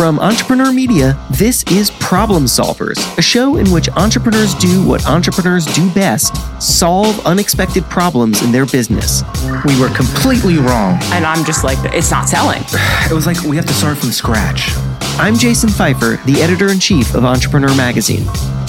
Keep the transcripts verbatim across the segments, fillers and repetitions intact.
From Entrepreneur Media, this is Problem Solvers, a show in which entrepreneurs do what entrepreneurs do best: solve unexpected problems in their business. We were completely wrong. And I'm just like, it's not selling. It was like we have to start from scratch. I'm Jason Pfeiffer, the editor-in-chief of Entrepreneur Magazine.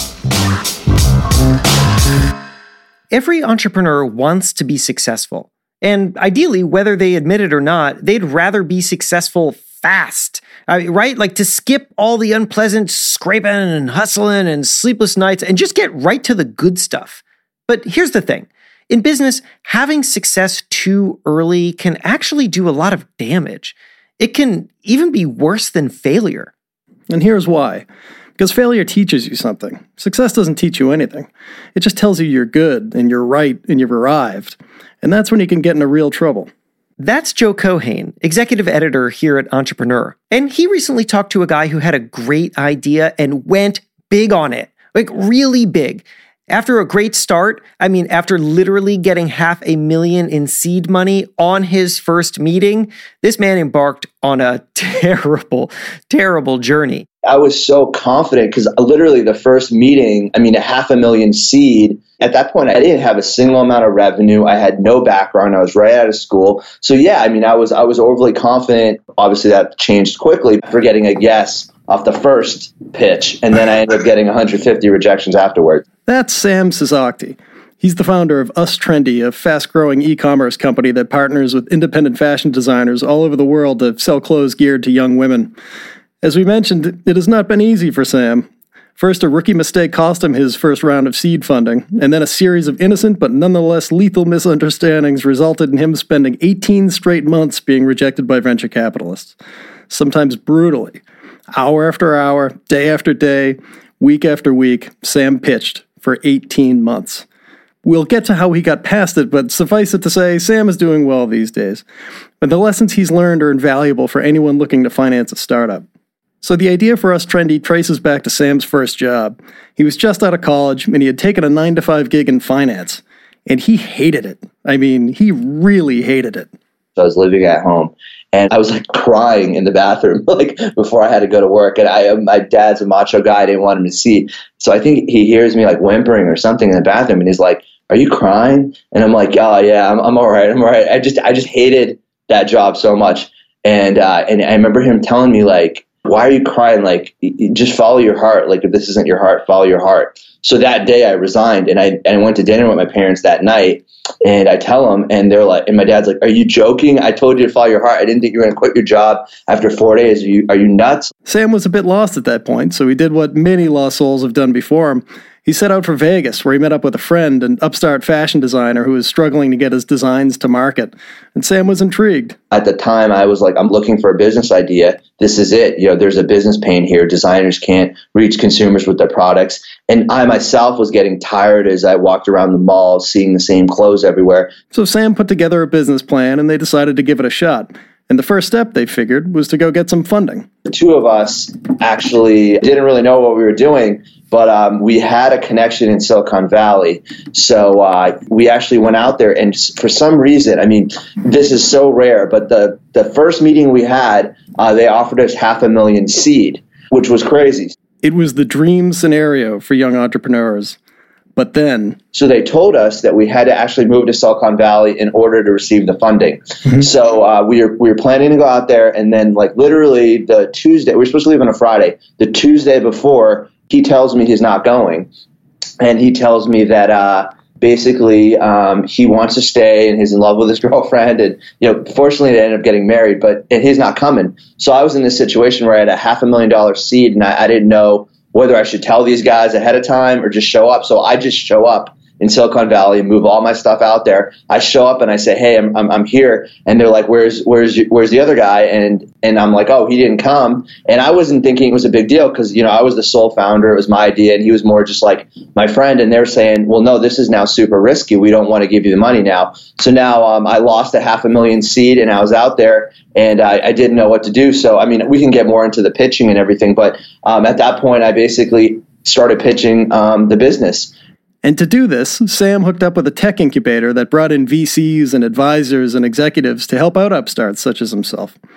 Every entrepreneur wants to be successful. And ideally, whether they admit it or not, they'd rather be successful fast, uh, right? Like to skip all the unpleasant scraping and hustling and sleepless nights and just get right to the good stuff. But here's the thing. In business, having success too early can actually do a lot of damage. It can even be worse than failure. And here's why. Because failure teaches you something. Success doesn't teach you anything. It just tells you you're good and you're right and you've arrived. And that's when you can get into real trouble. That's Joe Kohane, executive editor here at Entrepreneur. And he recently talked to a guy who had a great idea and went big on it, like really big. After a great start, I mean, after literally getting half a million in seed money on his first meeting, this man embarked on a terrible, terrible journey. I was so confident because literally the first meeting, I mean, a half a million seed. At that point, I didn't have a single amount of revenue. I had no background. I was right out of school. So yeah, I mean, I was I was overly confident. Obviously, that changed quickly for getting a yes off the first pitch. And then I ended up getting one hundred fifty rejections afterwards. That's Sam Sisakty. He's the founder of Us Trendy, a fast-growing e-commerce company that partners with independent fashion designers all over the world to sell clothes geared to young women. As we mentioned, it has not been easy for Sam. First, a rookie mistake cost him his first round of seed funding, and then a series of innocent but nonetheless lethal misunderstandings resulted in him spending eighteen straight months being rejected by venture capitalists, sometimes brutally. Hour after hour, day after day, week after week, Sam pitched for eighteen months. We'll get to how he got past it, but suffice it to say, Sam is doing well these days. But the lessons he's learned are invaluable for anyone looking to finance a startup. So the idea for Us Trendy traces back to Sam's first job. He was just out of college, and he had taken a nine to five gig in finance. And he hated it. I mean, he really hated it. So I was living at home, and I was like crying in the bathroom, like before I had to go to work. And I, my dad's a macho guy. I didn't want him to see. So I think he hears me like whimpering or something in the bathroom, and he's like, "Are you crying?" And I'm like, "Oh yeah, I'm, I'm all right. I'm all right." I just, I just hated that job so much. And, uh, and I remember him telling me like, "Why are you crying? Like, just follow your heart. Like, if this isn't your heart, follow your heart." So that day I resigned, and I, and I went to dinner with my parents that night, and I tell them, and they're like, and my dad's like, "Are you joking? I told you to follow your heart. I didn't think you were going to quit your job after four days. Are you, are you nuts?" Sam was a bit lost at that point, so he did what many lost souls have done before him. He set out for Vegas, where he met up with a friend, an upstart fashion designer who was struggling to get his designs to market. And Sam was intrigued. At the time, I was like, I'm looking for a business idea. This is it. You know, there's a business pain here. Designers can't reach consumers with their products. And I myself was getting tired as I walked around the mall, seeing the same clothes everywhere. So Sam put together a business plan, and they decided to give it a shot. And the first step, they figured, was to go get some funding. The two of us actually didn't really know what we were doing, but um, we had a connection in Silicon Valley. So uh, we actually went out there, and for some reason, I mean, this is so rare, but the, the first meeting we had, uh, they offered us half a million seed, which was crazy. It was the dream scenario for young entrepreneurs. But then... So they told us that we had to actually move to Silicon Valley in order to receive the funding. Mm-hmm. So uh, we were we were planning to go out there, and then like literally the Tuesday, we were supposed to leave on a Friday. The Tuesday before, he tells me he's not going. And he tells me that uh, basically um, he wants to stay and he's in love with his girlfriend. And, you know, fortunately they ended up getting married, but and he's not coming. So I was in this situation where I had a half a million dollar seed, and I, I didn't know whether I should tell these guys ahead of time or just show up. So I just show up in Silicon Valley and move all my stuff out there. I show up and I say, "Hey, I'm I'm, I'm here," and they're like, "Where's where's your, where's the other guy?" And and I'm like, "Oh, he didn't come." And I wasn't thinking it was a big deal because you know I was the sole founder. It was my idea, and he was more just like my friend. And they're saying, "Well, no, this is now super risky. We don't want to give you the money now." So now um, I lost a half a million seed, and I was out there, and I, I didn't know what to do. So I mean, we can get more into the pitching and everything, but um, at that point, I basically started pitching um, the business. And to do this, Sam hooked up with a tech incubator that brought in V Cs and advisors and executives to help out upstarts such as himself.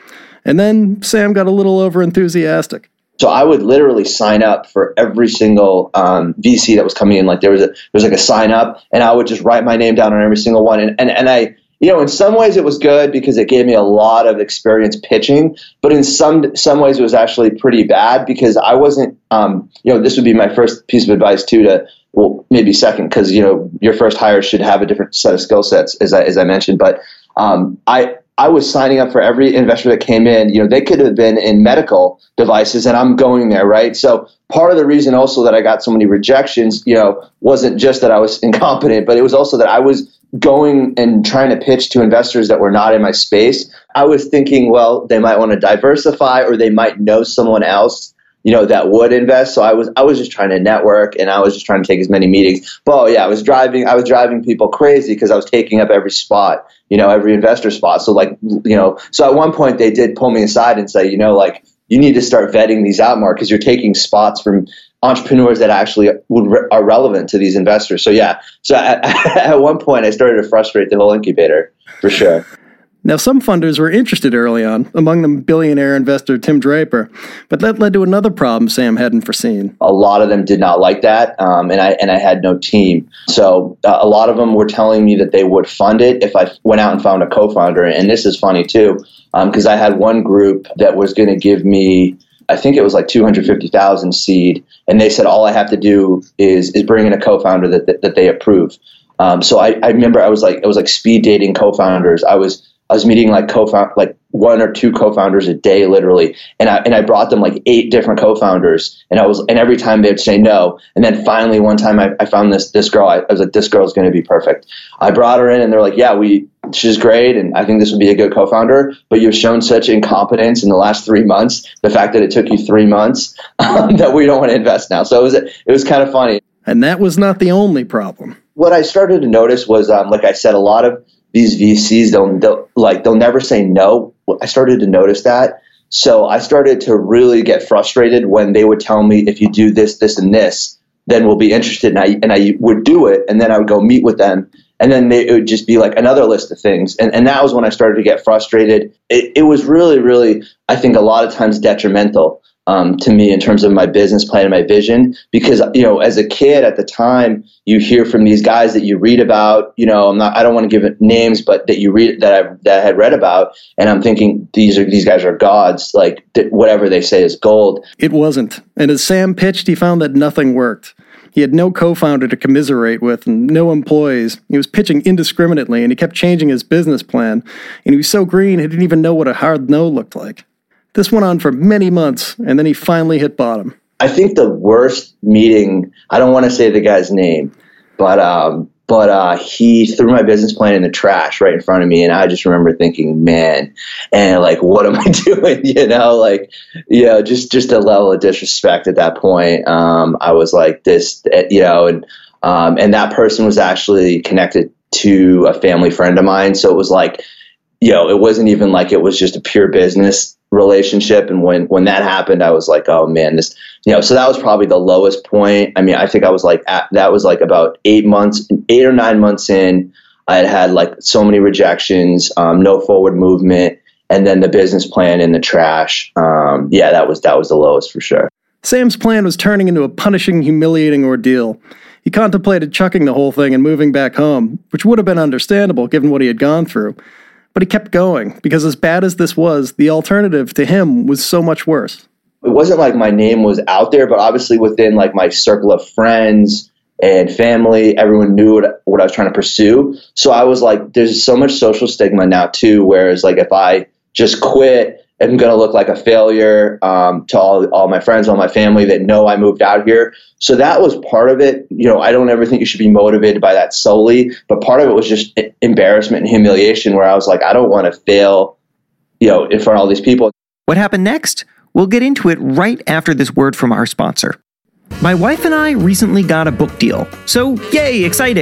And then Sam got a little over-enthusiastic. So I would literally sign up for every single um, V C that was coming in. Like there was a there was like a sign up, and I would just write my name down on every single one. And and and I, you know, in some ways it was good because it gave me a lot of experience pitching. But in some some ways it was actually pretty bad because I wasn't. Um, you know, this would be my first piece of advice too. To well, maybe second, because you know your first hire should have a different set of skill sets, as I as I mentioned. But um, I. I was signing up for every investor that came in. You know, they could have been in medical devices, and I'm going there, right? So part of the reason also that I got so many rejections, you know, wasn't just that I was incompetent, but it was also that I was going and trying to pitch to investors that were not in my space. I was thinking, well, they might want to diversify, or they might know someone else, you know, that would invest. So I was I was just trying to network, and I was just trying to take as many meetings. But oh, yeah, I was driving I was driving people crazy because I was taking up every spot, you know, every investor spot. So like, you know, so at one point they did pull me aside and say, you know, like you need to start vetting these out more because you're taking spots from entrepreneurs that actually would re- are relevant to these investors. So yeah, so at, at one point I started to frustrate the whole incubator for sure. Now, some funders were interested early on, among them billionaire investor Tim Draper, but that led to another problem Sam hadn't foreseen. A lot of them did not like that, um, and I and I had no team. So uh, a lot of them were telling me that they would fund it if I went out and found a co-founder. And this is funny too, because um, I had one group that was going to give me, I think it was like two hundred fifty thousand seed, and they said all I have to do is is bring in a co-founder that that, that they approve. Um, so I, I remember I was like it was like speed dating co-founders. I was I was meeting like co-found like one or two co-founders a day, literally, and I and I brought them like eight different co-founders, and I was and every time they'd say no, and then finally one time I, I found this this girl. I, I was like, this girl's going to be perfect. I brought her in, and they're like, yeah, we she's great, and I think this would be a good co-founder. But you've shown such incompetence in the last three months. The fact that it took you three months um, that we don't want to invest now. So it was it was kind of funny. And that was not the only problem. What I started to notice was, um, like I said, a lot of these V Cs, they'll, they'll like they'll never say no. I started to notice that. So I started to really get frustrated when they would tell me, if you do this, this, and this, then we'll be interested. And I and I would do it, and then I would go meet with them, and then they, it would just be like another list of things. And and that was when I started to get frustrated. It, it was really, really, I think, a lot of times detrimental um, to me in terms of my business plan and my vision, because, you know, as a kid at the time, you hear from these guys that you read about, you know, I'm not, I don't want to give it names, but that you read that I that I had read about. And I'm thinking these are, these guys are gods, like th- whatever they say is gold. It wasn't. And as Sam pitched, he found that nothing worked. He had no co-founder to commiserate with and no employees. He was pitching indiscriminately, and he kept changing his business plan. And he was so green, he didn't even know what a hard no looked like. This went on for many months, and then he finally hit bottom. I think the worst meeting, I don't want to say the guy's name, but um, but uh, he threw my business plan in the trash right in front of me, and I just remember thinking, man, and like, what am I doing? You know, like, you know, just just a level of disrespect at that point. Um, I was like this, you know, and um, and that person was actually connected to a family friend of mine, so it was like, you know, it wasn't even like it was just a pure business relationship. And when when that happened, I was like, oh man, this, you know, so that was probably the lowest point. I mean, I think I was like at, that was like about eight months eight or nine months in. I had had like so many rejections, um, no forward movement, and then the business plan in the trash. Um, yeah, that was that was the lowest for sure. Sam's plan was turning into a punishing, humiliating ordeal. He contemplated chucking the whole thing and moving back home, which would have been understandable given what he had gone through. But he kept going, because as bad as this was, the alternative to him was so much worse. It wasn't like my name was out there, but obviously within like my circle of friends and family, everyone knew what, what I was trying to pursue. So I was like, there's so much social stigma now too, whereas like if I just quit, I'm going to look like a failure um, to all, all my friends, all my family that know I moved out here. So that was part of it. You know, I don't ever think you should be motivated by that solely, but part of it was just embarrassment and humiliation, where I was like, I don't want to fail, you know, in front of all these people. What happened next? We'll get into it right after this word from our sponsor. My wife and I recently got a book deal. So, yay, exciting.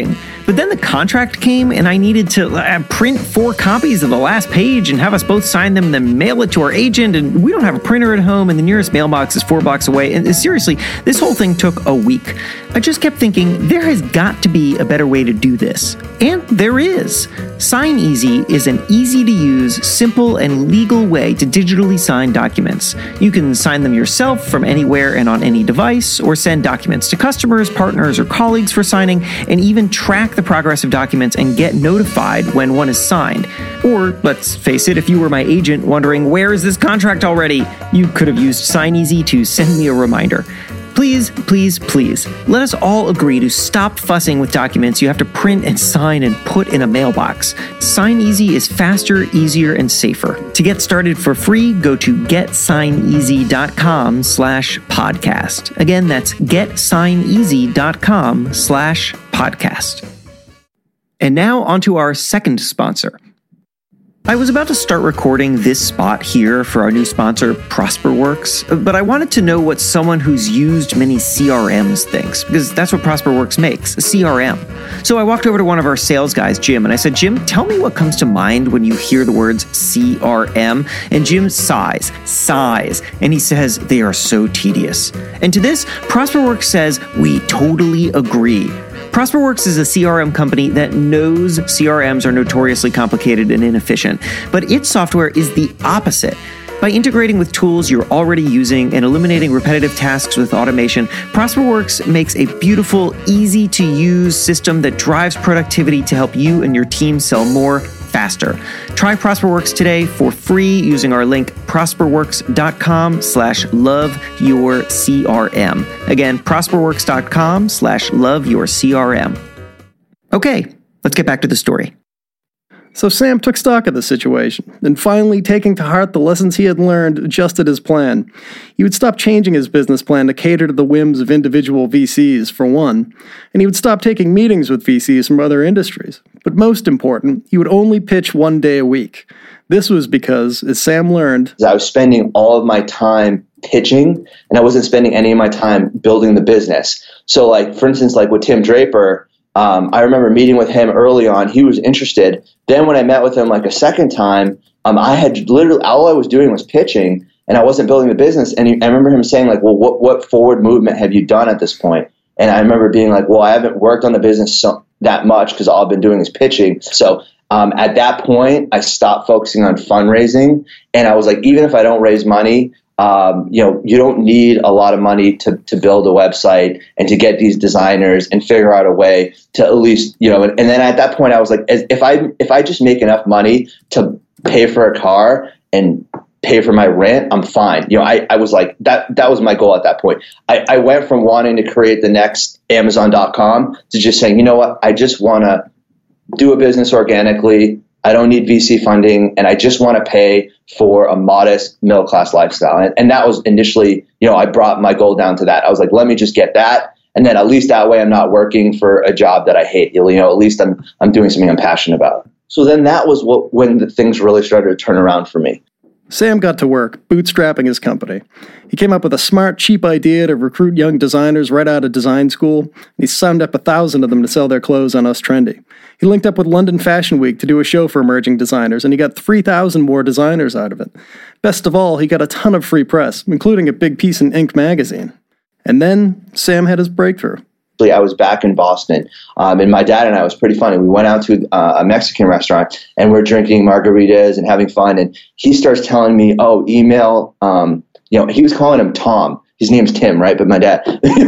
But then the contract came and I needed to uh, print four copies of the last page and have us both sign them and then mail it to our agent. And we don't have a printer at home and the nearest mailbox is four blocks away. And seriously, this whole thing took a week. I just kept thinking there has got to be a better way to do this. And there is. SignEasy is an easy to use, simple, and legal way to digitally sign documents. You can sign them yourself from anywhere and on any device, or send documents to customers, partners, or colleagues for signing, and even track the progress of documents and get notified when one is signed. Or, let's face it, if you were my agent wondering, where is this contract already? You could have used SignEasy to send me a reminder. Please, please, please, let us all agree to stop fussing with documents you have to print and sign and put in a mailbox. SignEasy is faster, easier, and safer. To get started for free, go to getsigneasy.com slash podcast. Again, that's getsigneasy.com slash podcast. And now onto our second sponsor. I was about to start recording this spot here for our new sponsor, ProsperWorks, but I wanted to know what someone who's used many C R Ms thinks, because that's what ProsperWorks makes, a C R M. So I walked over to one of our sales guys, Jim, and I said, Jim, tell me what comes to mind when you hear the words C R M. And Jim sighs, sighs, and he says, they are so tedious. And to this, ProsperWorks says, we totally agree. ProsperWorks is a C R M company that knows C R Ms are notoriously complicated and inefficient, but its software is the opposite. By integrating with tools you're already using and eliminating repetitive tasks with automation, ProsperWorks makes a beautiful, easy-to-use system that drives productivity to help you and your team sell more faster. Try ProsperWorks today for free using our link prosperworks.com slash love your CRM. Again, prosperworks.com slash love your CRM. Okay, let's get back to the story. So Sam took stock of the situation, and finally, taking to heart the lessons he had learned, adjusted his plan. He would stop changing his business plan to cater to the whims of individual V Cs, for one, and he would stop taking meetings with V Cs from other industries. But most important, he would only pitch one day a week. This was because, as Sam learned, I was spending all of my time pitching, and I wasn't spending any of my time building the business. So, like, for instance, like with Tim Draper, Um, I remember meeting with him early on. He was interested. Then when I met with him like a second time, um, I had literally, all I was doing was pitching and I wasn't building the business. And he, I remember him saying like, well, what, what forward movement have you done at this point? And I remember being like, well, I haven't worked on the business so, that much because all I've been doing is pitching. So um, at that point, I stopped focusing on fundraising. And I was like, even if I don't raise money, Um, you know, you don't need a lot of money to, to build a website and to get these designers and figure out a way to at least, you know, and, and then at that point I was like, as, if I, if I just make enough money to pay for a car and pay for my rent, I'm fine. You know, I, I was like, that, that was my goal at that point. I, I went from wanting to create the next Amazon dot com to just saying, you know what, I just want to do a business organically. I don't need V C funding, and I just want to pay for a modest middle-class lifestyle. And, and that was initially, you know, I brought my goal down to that. I was like, let me just get that, and then at least that way I'm not working for a job that I hate. You know, at least I'm I'm doing something I'm passionate about. So then that was what when the things really started to turn around for me. Sam got to work, bootstrapping his company. He came up with a smart, cheap idea to recruit young designers right out of design school, and he signed up a thousand of them to sell their clothes on Us Trendy. He linked up with London Fashion Week to do a show for emerging designers, and he got three thousand more designers out of it. Best of all, he got a ton of free press, including a big piece in Inc magazine. And then Sam had his breakthrough. I was back in Boston, um, and my dad and I, was pretty funny. We went out to uh, a Mexican restaurant, and we're drinking margaritas and having fun, and he starts telling me, oh, email, um, you know, he was calling him Tom. His name's Tim, right? But my dad,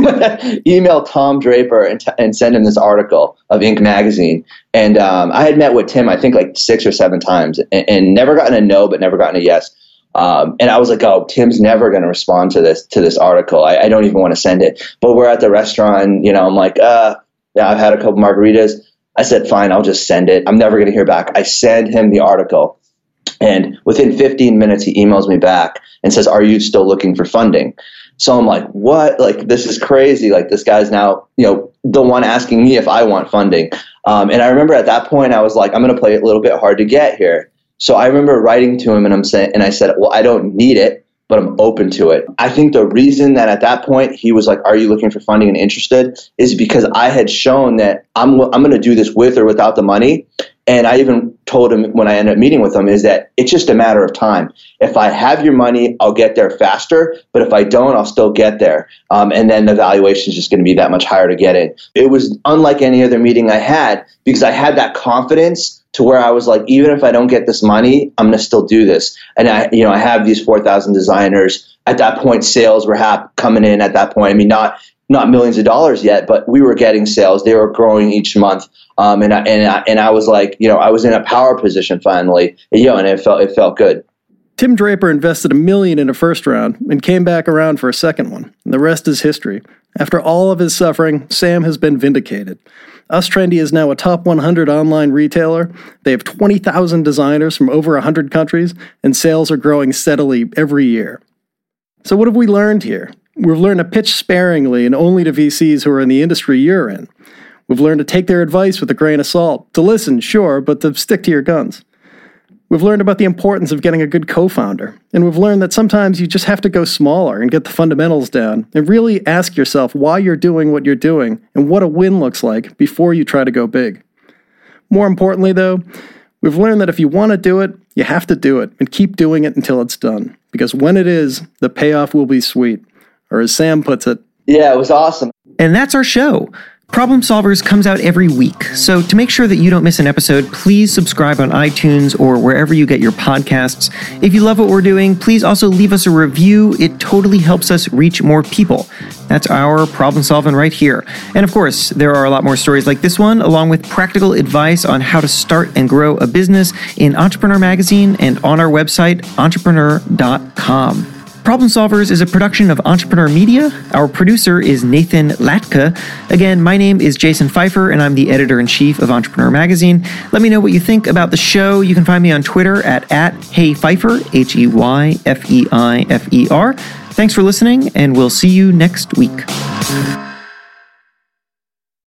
email Tom Draper and, t- and send him this article of Inc magazine. And um, I had met with Tim, I think like six or seven times, and, and never gotten a no, but never gotten a yes. Um, and I was like, oh, Tim's never going to respond to this, to this article. I, I don't even want to send it. But we're at the restaurant, you know, I'm like, uh, yeah, I've had a couple margaritas. I said, fine, I'll just send it. I'm never going to hear back. I send him the article. And within fifteen minutes, he emails me back and says, are you still looking for funding? So I'm like, what? Like, this is crazy. Like, this guy's now, you know, the one asking me if I want funding. Um, and I remember at that point, I was like, I'm going to play it a little bit hard to get here. So I remember writing to him and I'm saying, and I said, well, I don't need it. but I'm open to it. I think the reason that at that point he was like, are you looking for funding and interested, is because I had shown that I'm I'm going to do this with or without the money. And I even told him when I ended up meeting with him is that it's just a matter of time. If I have your money, I'll get there faster. But if I don't, I'll still get there. Um, and then the valuation is just going to be that much higher to get in. It was unlike any other meeting I had because I had that confidence to where I was like, even if I don't get this money, I'm going to still do this. And I, you know, I have these four thousand designers. At that point, sales were hap- coming in at that point. I mean, not not millions of dollars yet, but we were getting sales. They were growing each month. Um, and I, and I, and I was like, you know, I was in a power position finally, you know, and it felt, it felt good. Tim Draper invested a million in a first round and came back around for a second one. And the rest is history. After all of his suffering, Sam has been vindicated. Us Trendy is now a top one hundred online retailer. They have twenty thousand designers from over one hundred countries, and sales are growing steadily every year. So what have we learned here? We've learned to pitch sparingly and only to V Cs who are in the industry you're in. We've learned to take their advice with a grain of salt, to listen, sure, but to stick to your guns. We've learned about the importance of getting a good co-founder, and we've learned that sometimes you just have to go smaller and get the fundamentals down and really ask yourself why you're doing what you're doing and what a win looks like before you try to go big. More importantly, though, we've learned that if you want to do it, you have to do it and keep doing it until it's done, because when it is, the payoff will be sweet. Or as Sam puts it, yeah, it was awesome. And that's our show. Problem Solvers comes out every week, so to make sure that you don't miss an episode, please subscribe on iTunes or wherever you get your podcasts. If you love what we're doing, please also leave us a review. It totally helps us reach more people. That's our problem solving right here. And of course, there are a lot more stories like this one, along with practical advice on how to start and grow a business in Entrepreneur Magazine and on our website, entrepreneur dot com. Problem Solvers is a production of Entrepreneur Media. Our producer is Nathan Latka. Again, my name is Jason Pfeiffer, and I'm the editor-in-chief of Entrepreneur Magazine. Let me know what you think about the show. You can find me on Twitter at, at HeyPfeiffer, H E Y F E I F E R. Thanks for listening, and we'll see you next week.